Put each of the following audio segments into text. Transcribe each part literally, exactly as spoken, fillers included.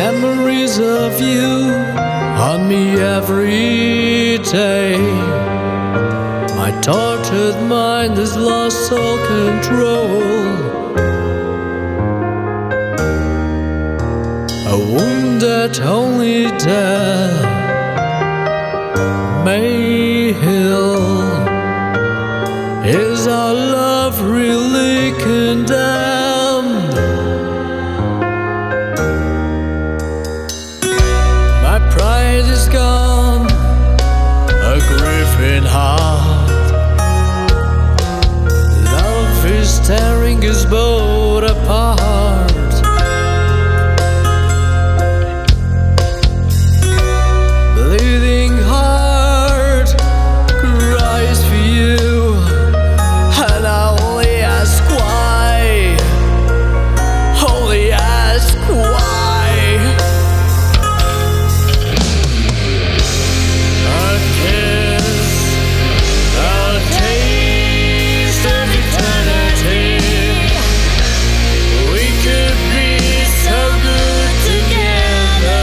Memories of you haunt me every day. My tortured mind has lost all control. A wound that only death may heal. Is our love really condemned? My pride is gone, a grieving heart. Love is tearing us both apart. Bleeding heart cries for you, and I only ask why, only ask why. A kiss, a taste of eternity. We could be so good together.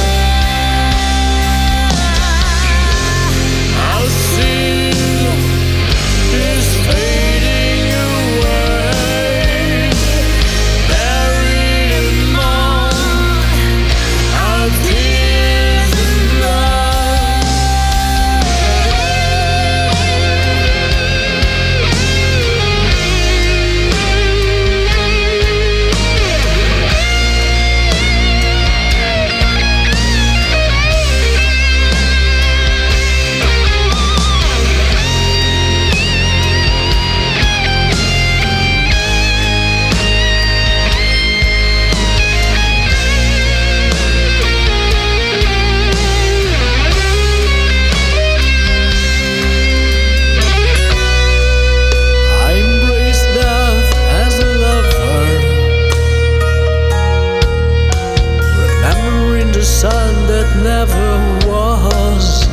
Our sin is fading away, buried in mold, our tears and blood. I embrace death as a lover, remembering the sun that never was.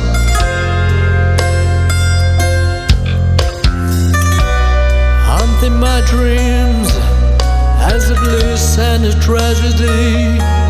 Haunting my dreams as a bliss and a tragedy.